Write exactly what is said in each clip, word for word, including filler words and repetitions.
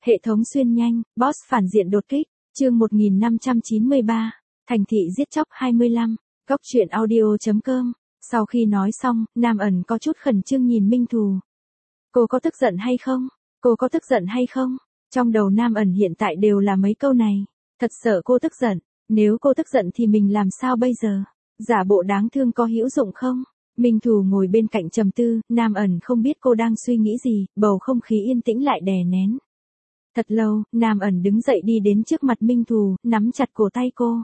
Hệ thống xuyên nhanh, boss phản diện đột kích, chương một nghìn năm trăm chín mươi ba, thành thị giết chóc hai mươi lăm, góc truyện audio.com. Sau khi nói xong, Nam ẩn có chút khẩn trương nhìn Minh Thù. Cô có tức giận hay không? Cô có tức giận hay không? Trong đầu Nam ẩn hiện tại đều là mấy câu này. Thật sợ cô tức giận. Nếu cô tức giận thì mình làm sao bây giờ? Giả bộ đáng thương có hữu dụng không? Minh Thù ngồi bên cạnh trầm tư, Nam ẩn không biết cô đang suy nghĩ gì, bầu không khí yên tĩnh lại đè nén. Thật lâu, Nam ẩn đứng dậy đi đến trước mặt Minh Thù, nắm chặt cổ tay cô.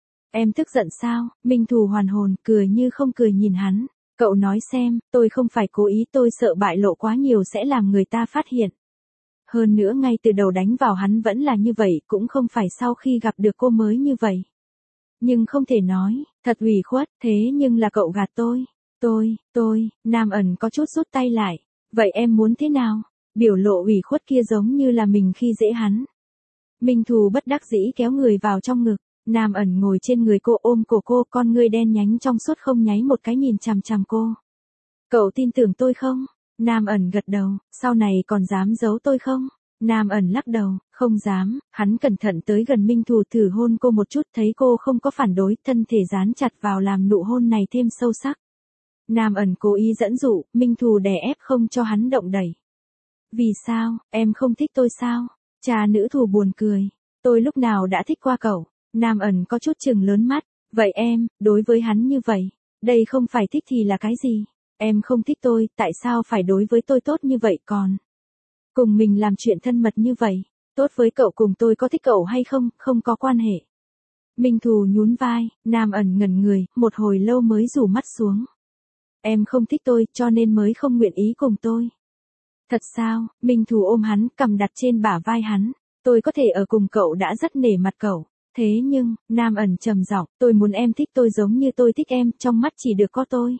Em tức giận sao? Minh Thù hoàn hồn, cười như không cười nhìn hắn. Cậu nói xem, tôi không phải cố ý, tôi sợ bại lộ quá nhiều sẽ làm người ta phát hiện. Hơn nữa ngay từ đầu đánh vào hắn vẫn là như vậy, cũng không phải sau khi gặp được cô mới như vậy. Nhưng không thể nói, thật ủy khuất, thế nhưng là cậu gạt tôi. Tôi, tôi, Nam ẩn có chút rút tay lại. Vậy em muốn thế nào? Biểu lộ ủy khuất kia giống như là mình khi dễ hắn. Minh Thù bất đắc dĩ kéo người vào trong ngực. Nam ẩn ngồi trên người cô ôm cổ cô, con ngươi đen nhánh trong suốt không nháy một cái nhìn chằm chằm cô. Cậu tin tưởng tôi không? Nam ẩn gật đầu, sau này còn dám giấu tôi không? Nam ẩn lắc đầu, không dám, hắn cẩn thận tới gần Minh Thù thử hôn cô một chút, thấy cô không có phản đối, thân thể dán chặt vào làm nụ hôn này thêm sâu sắc. Nam ẩn cố ý dẫn dụ, Minh Thù đè ép không cho hắn động đẩy. Vì sao, em không thích tôi sao? Cha nữ thù buồn cười, tôi lúc nào đã thích qua cậu? Nam ẩn có chút chừng lớn mắt, vậy em, đối với hắn như vậy, đây không phải thích thì là cái gì? Em không thích tôi, tại sao phải đối với tôi tốt như vậy còn? Cùng mình làm chuyện thân mật như vậy, tốt với cậu cùng tôi có thích cậu hay không, không có quan hệ. Minh Thù nhún vai, Nam ẩn ngẩn người, một hồi lâu mới rủ mắt xuống. Em không thích tôi, cho nên mới không nguyện ý cùng tôi. Thật sao? Minh Thù ôm hắn, cầm đặt trên bả vai hắn. Tôi có thể ở cùng cậu đã rất nể mặt cậu. Thế nhưng, Nam ẩn trầm giọng, tôi muốn em thích tôi giống như tôi thích em, trong mắt chỉ được có tôi.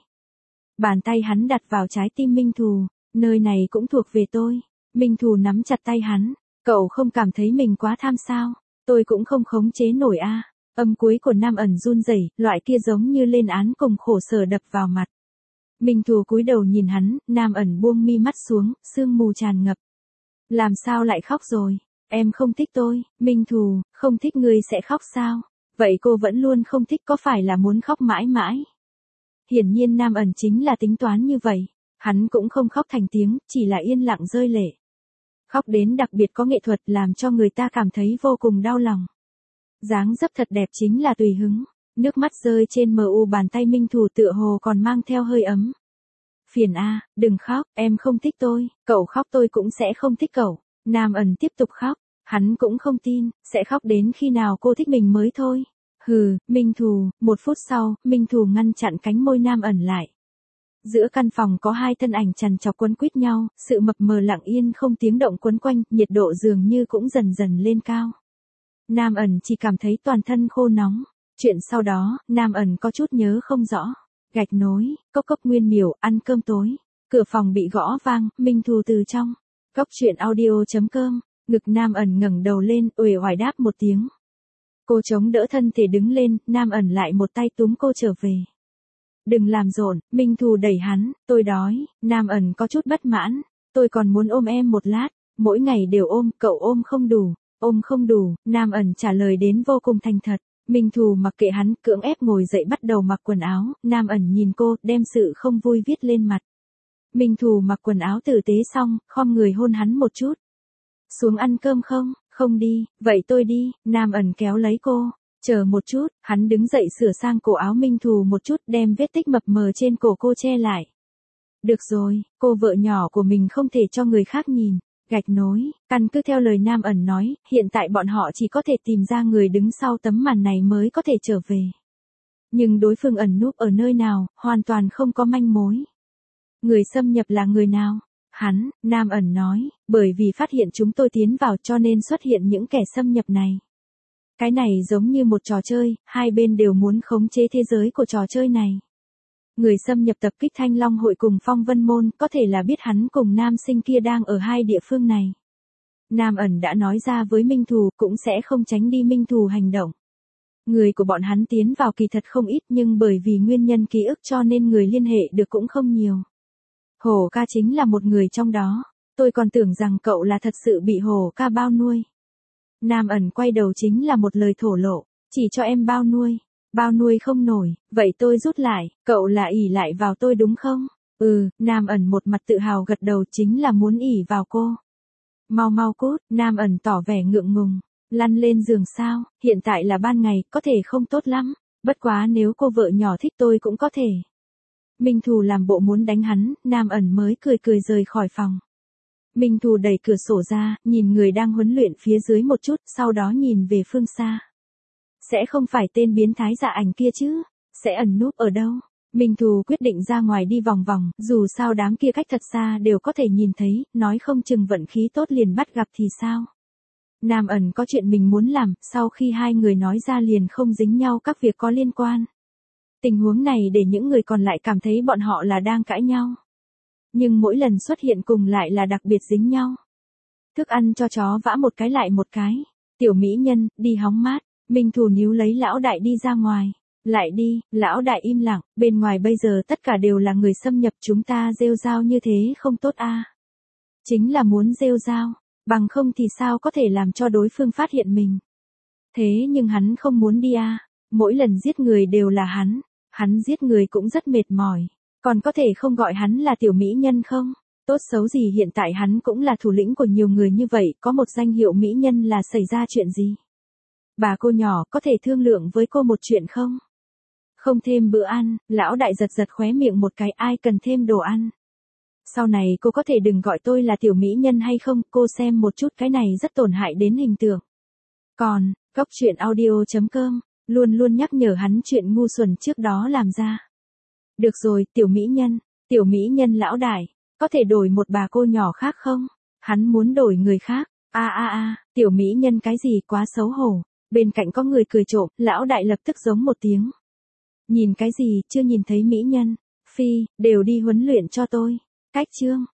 Bàn tay hắn đặt vào trái tim Minh Thù, nơi này cũng thuộc về tôi. Minh Thù nắm chặt tay hắn, cậu không cảm thấy mình quá tham sao? Tôi cũng không khống chế nổi a. À. Âm cuối của Nam ẩn run rẩy, loại kia giống như lên án cùng khổ sở đập vào mặt. Minh Thù cúi đầu nhìn hắn, Nam ẩn buông mi mắt xuống, sương mù tràn ngập. Làm sao lại khóc rồi? Em không thích tôi, Minh Thù, không thích ngươi sẽ khóc sao? Vậy cô vẫn luôn không thích có phải là muốn khóc mãi mãi? Hiển nhiên Nam ẩn chính là tính toán như vậy. Hắn cũng không khóc thành tiếng, chỉ là yên lặng rơi lệ. Khóc đến đặc biệt có nghệ thuật làm cho người ta cảm thấy vô cùng đau lòng. Dáng dấp thật đẹp chính là tùy hứng. Nước mắt rơi trên mờ u bàn tay Minh Thù tựa hồ còn mang theo hơi ấm. Phiền a, à, đừng khóc, em không thích tôi, cậu khóc tôi cũng sẽ không thích cậu. Nam ẩn tiếp tục khóc, hắn cũng không tin, sẽ khóc đến khi nào cô thích mình mới thôi. Hừ, Minh Thù, một phút sau, Minh Thù ngăn chặn cánh môi Nam ẩn lại. Giữa căn phòng có hai thân ảnh chằn chọc quấn quýt nhau, sự mập mờ lặng yên không tiếng động quấn quanh, nhiệt độ dường như cũng dần dần lên cao. Nam ẩn chỉ cảm thấy toàn thân khô nóng. Chuyện sau đó, Nam ẩn có chút nhớ không rõ. Gạch nối, cốc cốc nguyên miểu, ăn cơm tối. Cửa phòng bị gõ vang, Minh Thù từ trong. Góc truyện audio.com, ngực Nam ẩn ngẩng đầu lên, uể oải đáp một tiếng. Cô chống đỡ thân thể đứng lên, Nam ẩn lại một tay túm cô trở về. Đừng làm rộn, Minh Thù đẩy hắn, tôi đói. Nam ẩn có chút bất mãn. Tôi còn muốn ôm em một lát, mỗi ngày đều ôm, cậu ôm không đủ. Ôm không đủ, Nam ẩn trả lời đến vô cùng thành thật. Minh Thù mặc kệ hắn, cưỡng ép ngồi dậy bắt đầu mặc quần áo, Nam ẩn nhìn cô, đem sự không vui viết lên mặt. Minh Thù mặc quần áo tử tế xong, khom người hôn hắn một chút. Xuống ăn cơm không? Không đi, vậy tôi đi, Nam ẩn kéo lấy cô. Chờ một chút, hắn đứng dậy sửa sang cổ áo Minh Thù một chút, đem vết tích mập mờ trên cổ cô che lại. Được rồi, cô vợ nhỏ của mình không thể cho người khác nhìn. Gạch nối, căn cứ theo lời Nam ẩn nói, hiện tại bọn họ chỉ có thể tìm ra người đứng sau tấm màn này mới có thể trở về. Nhưng đối phương ẩn núp ở nơi nào, hoàn toàn không có manh mối. Người xâm nhập là người nào? Hắn, Nam ẩn nói, bởi vì phát hiện chúng tôi tiến vào cho nên xuất hiện những kẻ xâm nhập này. Cái này giống như một trò chơi, hai bên đều muốn khống chế thế giới của trò chơi này. Người xâm nhập tập kích Thanh Long hội cùng Phong Vân Môn, có thể là biết hắn cùng nam sinh kia đang ở hai địa phương này. Nam ẩn đã nói ra với Minh Thù, cũng sẽ không tránh đi Minh Thù hành động. Người của bọn hắn tiến vào kỳ thật không ít, nhưng bởi vì nguyên nhân ký ức cho nên người liên hệ được cũng không nhiều. Hổ ca chính là một người trong đó. tôi còn tưởng rằng cậu là thật sự bị Hồ ca bao nuôi. Nam ẩn quay đầu chính là một lời thổ lộ, chỉ cho em bao nuôi, bao nuôi không nổi, vậy tôi rút lại, cậu là ỷ lại vào tôi đúng không? Ừ, Nam ẩn một mặt tự hào gật đầu, chính là muốn ỷ vào cô. Mau mau cút, Nam ẩn tỏ vẻ ngượng ngùng, lăn lên giường sao, hiện tại là ban ngày, có thể không tốt lắm, bất quá nếu cô vợ nhỏ thích tôi cũng có thể. Minh Thù làm bộ muốn đánh hắn, Nam ẩn mới cười cười rời khỏi phòng. Minh Thù đẩy cửa sổ ra, nhìn người đang huấn luyện phía dưới một chút, sau đó nhìn về phương xa. Sẽ không phải tên biến thái dạ ảnh kia chứ, sẽ ẩn núp ở đâu? Minh Thù quyết định ra ngoài đi vòng vòng, dù sao đám kia cách thật xa đều có thể nhìn thấy, nói không chừng vận khí tốt liền bắt gặp thì sao? Nam ẩn có chuyện mình muốn làm, sau khi hai người nói ra liền không dính nhau các việc có liên quan. Tình huống này để những người còn lại cảm thấy bọn họ là đang cãi nhau. Nhưng mỗi lần xuất hiện cùng lại là đặc biệt dính nhau. Thức ăn cho chó vã một cái lại một cái. Tiểu mỹ nhân, đi hóng mát. Minh Thù níu lấy lão đại đi ra ngoài. Lại đi, lão đại im lặng, bên ngoài bây giờ tất cả đều là người xâm nhập, chúng ta rêu rao như thế không tốt a. À? Chính là muốn rêu rao, bằng không thì sao có thể làm cho đối phương phát hiện mình. Thế nhưng hắn không muốn đi a. À? Mỗi lần giết người đều là hắn, hắn giết người cũng rất mệt mỏi. Còn có thể không gọi hắn là tiểu mỹ nhân không? Tốt xấu gì hiện tại hắn cũng là thủ lĩnh của nhiều người như vậy, có một danh hiệu mỹ nhân là xảy ra chuyện gì? Bà cô nhỏ có thể thương lượng với cô một chuyện không? Không thêm bữa ăn, lão đại giật giật khóe miệng một cái, ai cần thêm đồ ăn. Sau này cô có thể đừng gọi tôi là tiểu mỹ nhân hay không, cô xem một chút cái này rất tổn hại đến hình tượng. Còn, góc truyện audio chấm com, luôn luôn nhắc nhở hắn chuyện ngu xuẩn trước đó làm ra. Được rồi, tiểu mỹ nhân, tiểu mỹ nhân lão đại, có thể đổi một bà cô nhỏ khác không? Hắn muốn đổi người khác, a a a, tiểu mỹ nhân cái gì quá xấu hổ. Bên cạnh có người cười trộm, lão đại lập tức giống một tiếng. Nhìn cái gì, chưa nhìn thấy mỹ nhân, phi, đều đi huấn luyện cho tôi. Cách chương.